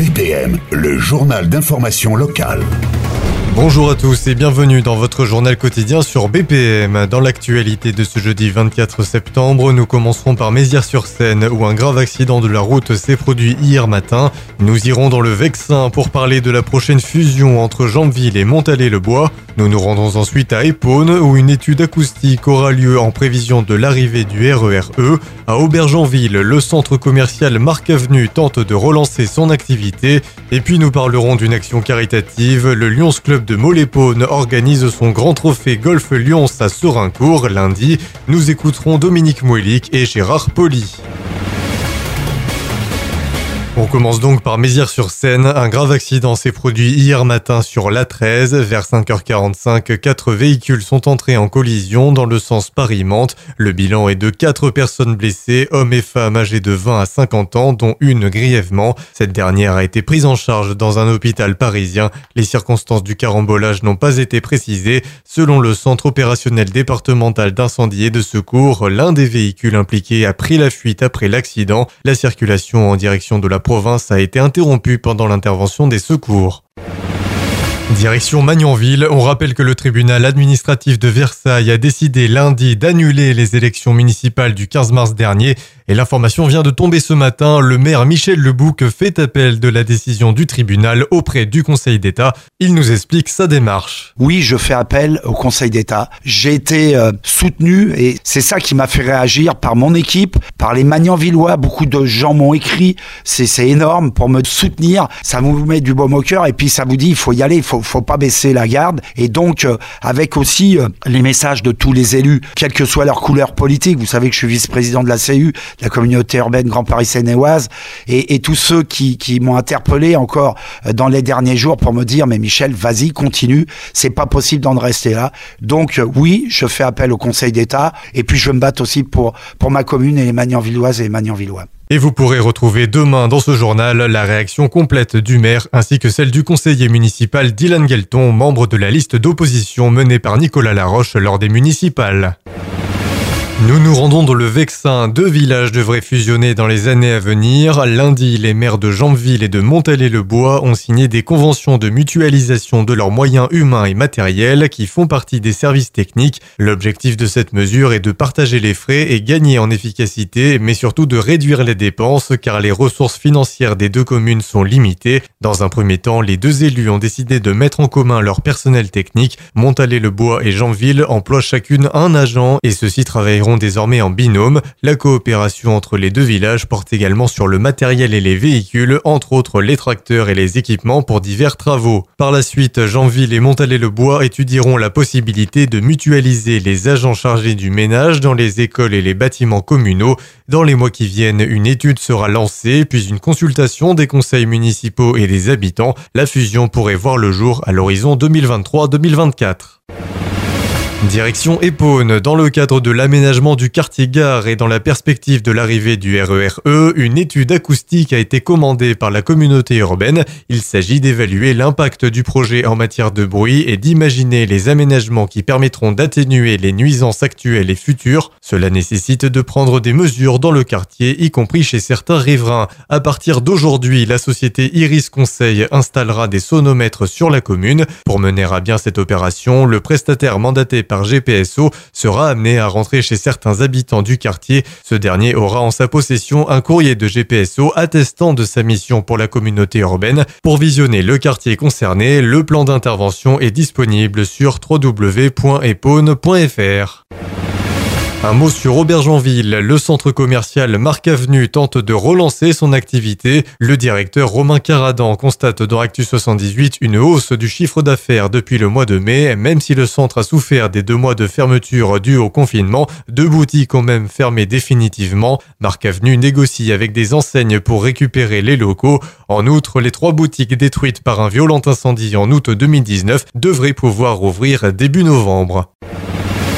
BPM, le journal d'information locale. Bonjour à tous et bienvenue dans votre journal quotidien sur BPM. Dans l'actualité de ce jeudi 24 septembre, nous commencerons par Mézières-sur-Seine où un grave accident de la route s'est produit hier matin. Nous irons dans le Vexin pour parler de la prochaine fusion entre Jambeville et Montallé-le-Bois. Nous nous rendons ensuite à Épône où une étude acoustique aura lieu en prévision de l'arrivée du RER-E. À Aubergenville, le centre commercial Marc Avenue tente de relancer son activité. Et puis nous parlerons d'une action caritative. Le Lions Club de Mollépône organise son grand trophée Golf Lions à Serincourt lundi. Nous écouterons Dominique Mouelic et Gérard Poli. On commence donc par Mézières-sur-Seine. Un grave accident s'est produit hier matin sur l'A13. Vers 5h45, 4 véhicules sont entrés en collision dans le sens Paris-Mantes. Le bilan est de 4 personnes blessées, hommes et femmes âgés de 20 à 50 ans, dont une grièvement. Cette dernière a été prise en charge dans un hôpital parisien. Les circonstances du carambolage n'ont pas été précisées. Selon le centre opérationnel départemental d'incendie et de secours, l'un des véhicules impliqués a pris la fuite après l'accident. La circulation en direction de la province a été interrompue pendant l'intervention des secours. Direction Magnanville, on rappelle que le tribunal administratif de Versailles a décidé lundi d'annuler les élections municipales du 15 mars dernier et l'information vient de tomber ce matin. Le maire Michel Lebouc fait appel de la décision du tribunal auprès du Conseil d'État. Il nous explique sa démarche. Oui, je fais appel au Conseil d'État. J'ai été soutenu et c'est ça qui m'a fait réagir par mon équipe, par les Magnanvillois. Beaucoup de gens m'ont écrit, c'est énorme pour me soutenir. Ça vous met du baume au cœur et puis ça vous dit il faut y aller, il faut pas baisser la garde. Et donc avec aussi les messages de tous les élus, quelle que soit leur couleur politique. Vous savez que je suis vice-président de la CU, la communauté urbaine Grand Paris Seine-et-Oise, et tous ceux qui m'ont interpellé encore dans les derniers jours pour me dire mais Michel, vas-y, continue, c'est pas possible d'en rester là. Donc oui, je fais appel au Conseil d'État et puis je me batte aussi pour ma commune et les Magnanvilloises et les Magnanvillois. Et vous pourrez retrouver demain dans ce journal la réaction complète du maire ainsi que celle du conseiller municipal Dylan Guelton, membre de la liste d'opposition menée par Nicolas Laroche lors des municipales. Nous nous rendons dans le Vexin. 2 villages devraient fusionner dans les années à venir. Lundi, les maires de Jambeville et de Montallé-le-Bois ont signé des conventions de mutualisation de leurs moyens humains et matériels qui font partie des services techniques. L'objectif de cette mesure est de partager les frais et gagner en efficacité, mais surtout de réduire les dépenses car les ressources financières des 2 communes sont limitées. Dans un premier temps, les 2 élus ont décidé de mettre en commun leur personnel technique. Montallé-le-Bois et Jambeville emploient chacune un agent et ceux-ci travailleront désormais en binôme. La coopération entre les 2 villages porte également sur le matériel et les véhicules, entre autres les tracteurs et les équipements pour divers travaux. Par la suite, Jambeville et Montallé-le-Bois étudieront la possibilité de mutualiser les agents chargés du ménage dans les écoles et les bâtiments communaux. Dans les mois qui viennent, une étude sera lancée, puis une consultation des conseils municipaux et des habitants. La fusion pourrait voir le jour à l'horizon 2023-2024. Direction Épône. Dans le cadre de l'aménagement du quartier gare et dans la perspective de l'arrivée du RER-E, une étude acoustique a été commandée par la communauté urbaine. Il s'agit d'évaluer l'impact du projet en matière de bruit et d'imaginer les aménagements qui permettront d'atténuer les nuisances actuelles et futures. Cela nécessite de prendre des mesures dans le quartier, y compris chez certains riverains. À partir d'aujourd'hui, la société Iris Conseil installera des sonomètres sur la commune. Pour mener à bien cette opération, le prestataire mandaté par GPSO sera amené à rentrer chez certains habitants du quartier. Ce dernier aura en sa possession un courrier de GPSO attestant de sa mission pour la communauté urbaine. Pour visionner le quartier concerné, le plan d'intervention est disponible sur www.epone.fr. Un mot sur Aubergenville. Le centre commercial Marc Avenue tente de relancer son activité. Le directeur Romain Caradan constate dans Actu 78 une hausse du chiffre d'affaires depuis le mois de mai. Même si le centre a souffert des 2 mois de fermeture dus au confinement, 2 boutiques ont même fermé définitivement. Marc Avenue négocie avec des enseignes pour récupérer les locaux. En outre, les 3 boutiques détruites par un violent incendie en août 2019 devraient pouvoir rouvrir début novembre.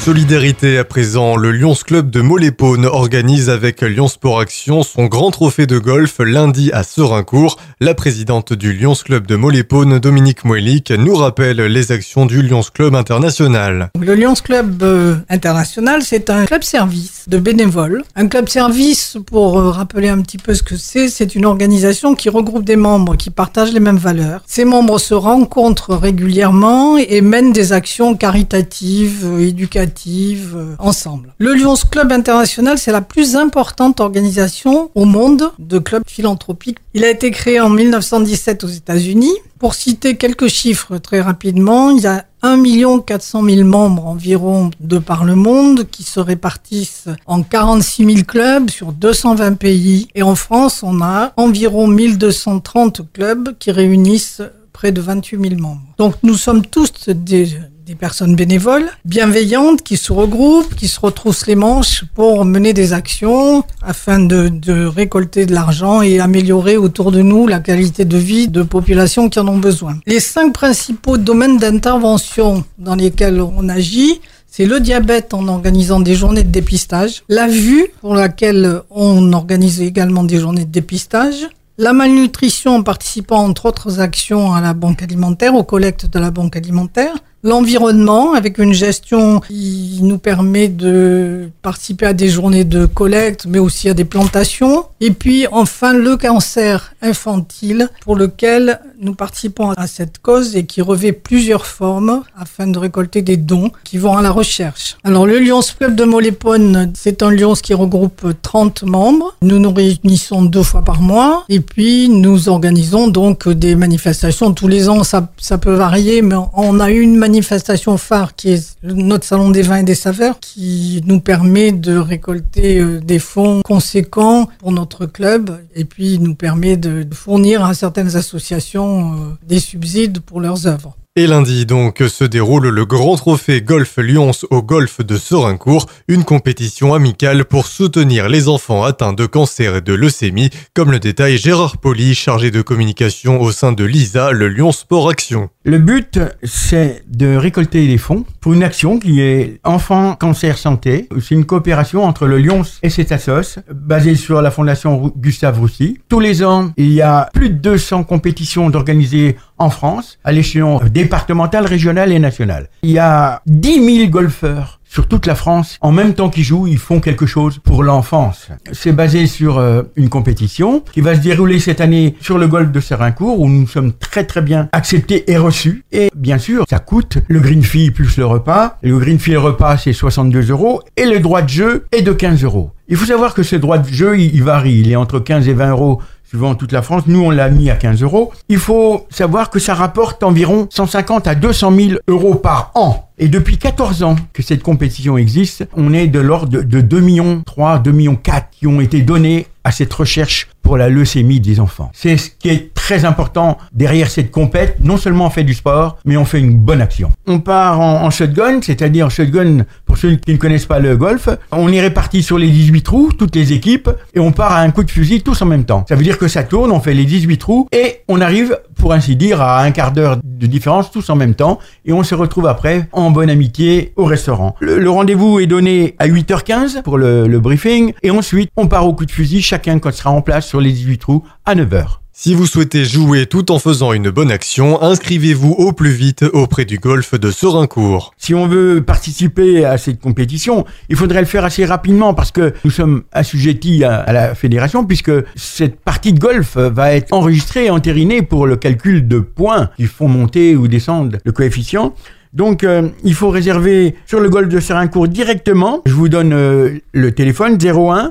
Solidarité à présent, le Lions Club de Molépaune organise avec Lyon Sport Action son grand trophée de golf lundi à Serincourt. La présidente du Lions Club de Molépaune, Dominique Moelic, nous rappelle les actions du Lions Club International. Le Lions Club International, c'est un club service de bénévoles. Un club service, pour rappeler un petit peu ce que c'est une organisation qui regroupe des membres qui partagent les mêmes valeurs. Ces membres se rencontrent régulièrement et mènent des actions caritatives, éducatives, ensemble. Le Lions Club International, c'est la plus importante organisation au monde de clubs philanthropiques. Il a été créé en 1917 aux États-Unis. Pour citer quelques chiffres très rapidement, il y a 1 400 000 membres environ de par le monde qui se répartissent en 46 000 clubs sur 220 pays. Et en France, on a environ 1230 clubs qui réunissent près de 28 000 membres. Donc nous sommes tous des personnes bénévoles, bienveillantes, qui se regroupent, qui se retroussent les manches pour mener des actions afin de récolter de l'argent et améliorer autour de nous la qualité de vie de populations qui en ont besoin. Les 5 principaux domaines d'intervention dans lesquels on agit, c'est le diabète en organisant des journées de dépistage, la vue pour laquelle on organise également des journées de dépistage, la malnutrition en participant entre autres actions à la banque alimentaire, aux collectes de la banque alimentaire, l'environnement avec une gestion qui nous permet de participer à des journées de collecte mais aussi à des plantations, et puis enfin le cancer infantile pour lequel nous participons à cette cause et qui revêt plusieurs formes afin de récolter des dons qui vont à la recherche. Alors le Lions Club de Molépaune, c'est un Lions qui regroupe 30 membres. Nous nous réunissons 2 fois par mois et puis nous organisons donc des manifestations tous les ans. Ça peut varier, mais on a une manifestation phare qui est notre salon des vins et des saveurs qui nous permet de récolter des fonds conséquents pour notre club et puis nous permet de fournir à certaines associations des subsides pour leurs œuvres. Et lundi donc se déroule le grand trophée Golf Lions au golf de Serincourt, une compétition amicale pour soutenir les enfants atteints de cancer et de leucémie, comme le détaille Gérard Poli, chargé de communication au sein de l'ISA, le Lyon Sport Action. Le but, c'est de récolter les fonds pour une action qui est Enfants Cancer Santé. C'est une coopération entre le Lions et cette assoce, basée sur la fondation Gustave Roussy. Tous les ans, il y a plus de 200 compétitions organisées en France, à l'échelon départemental, régional et national. Il y a 10 000 golfeurs sur toute la France. En même temps qu'ils jouent, ils font quelque chose pour l'enfance. C'est basé sur une compétition qui va se dérouler cette année sur le golf de Serincourt, où nous sommes très très bien acceptés et reçus. Et bien sûr, ça coûte le green fee plus le repas. Le green fee et le repas, c'est 62 € et le droit de jeu est de 15 €. Il faut savoir que ce droit de jeu, il varie. Il est entre 15 et 20 € suivant toute la France. Nous, on l'a mis à 15 €. Il faut savoir que ça rapporte environ 150 à 200 000 € par an. Et depuis 14 ans que cette compétition existe, on est de l'ordre de 2,3 millions, 2,4 millions qui ont été donnés à cette recherche pour la leucémie des enfants. C'est ce qui est très important derrière cette compète. Non seulement on fait du sport, mais on fait une bonne action. On part en shotgun, c'est-à-dire shotgun, pour ceux qui ne connaissent pas le golf, on est répartis sur les 18 trous, toutes les équipes, et on part à un coup de fusil tous en même temps. Ça veut dire que ça tourne, on fait les 18 trous, et on arrive, pour ainsi dire, à un quart d'heure de différence tous en même temps, et on se retrouve après en bonne amitié au restaurant. Le rendez-vous est donné à 8h15 pour le briefing, et ensuite on part au coup de fusil, chacun quand sera en place sur les 18 trous à 9h. Si vous souhaitez jouer tout en faisant une bonne action, inscrivez-vous au plus vite auprès du golf de Serincourt. Si on veut participer à cette compétition, il faudrait le faire assez rapidement parce que nous sommes assujettis à la fédération puisque cette partie de golf va être enregistrée et entérinée pour le calcul de points qui font monter ou descendre le coefficient. Donc, il faut réserver sur le golf de Serincourt directement. Je vous donne le téléphone 01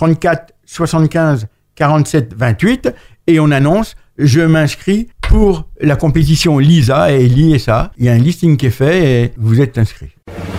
34 75 47 28 et on annonce « Je m'inscris pour la compétition LISA et l'ISA ». Il y a un listing qui est fait et vous êtes inscrit.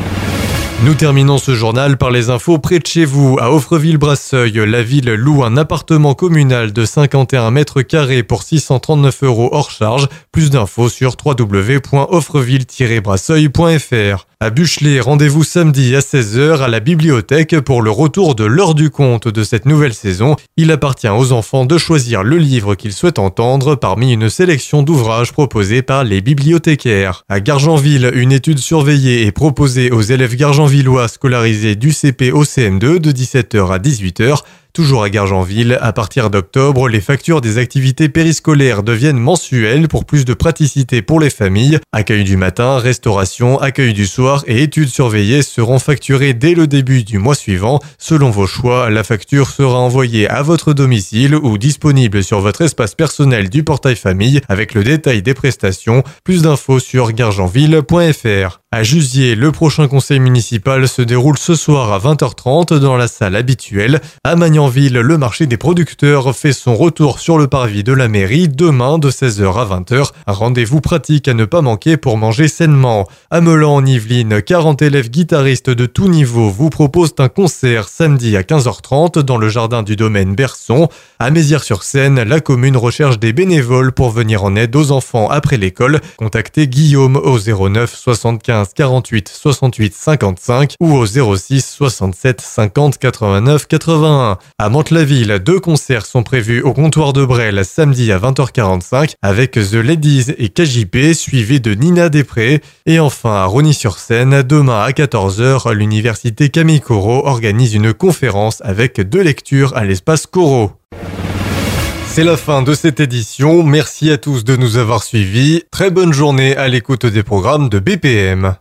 Nous terminons ce journal par les infos près de chez vous. À Offreville-Brasseuil, la ville loue un appartement communal de 51 mètres carrés pour 639 € hors charge. Plus d'infos sur www.offreville-brasseuil.fr. À Buchelet, rendez-vous samedi à 16h à la bibliothèque pour le retour de l'heure du conte de cette nouvelle saison. Il appartient aux enfants de choisir le livre qu'ils souhaitent entendre parmi une sélection d'ouvrages proposés par les bibliothécaires. À Gargenville, une étude surveillée est proposée aux élèves gargenvillois scolarisés du CP au CM2 de 17h à 18h. Toujours à Gargenville, à partir d'octobre, les factures des activités périscolaires deviennent mensuelles pour plus de praticité pour les familles. Accueil du matin, restauration, accueil du soir et études surveillées seront facturées dès le début du mois suivant. Selon vos choix, la facture sera envoyée à votre domicile ou disponible sur votre espace personnel du portail famille avec le détail des prestations. Plus d'infos sur gargenville.fr. À Jusier, le prochain conseil municipal se déroule ce soir à 20h30 dans la salle habituelle. À Magnanville, le marché des producteurs fait son retour sur le parvis de la mairie demain de 16h à 20h. Un rendez-vous pratique à ne pas manquer pour manger sainement. À Meulan en Yvelines, 40 élèves guitaristes de tout niveau vous proposent un concert samedi à 15h30 dans le jardin du domaine Berson. À Mézières-sur-Seine, la commune recherche des bénévoles pour venir en aide aux enfants après l'école. Contactez Guillaume au 09 75 48 68 55 ou au 06 67 50 89 81. À Mantes-la-Ville, 2 concerts sont prévus au comptoir de Bresle samedi à 20h45 avec The Ladies et KJP suivis de Nina Després. Et enfin à Rosny-sur-Seine, demain à 14h, l'université Camille Corot organise une conférence avec 2 lectures à l'espace Corot. C'est la fin de cette édition, merci à tous de nous avoir suivis, très bonne journée à l'écoute des programmes de BPM.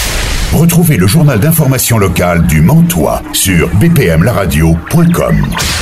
Retrouvez le journal d'information locale du Mantois sur bpmlaradio.com.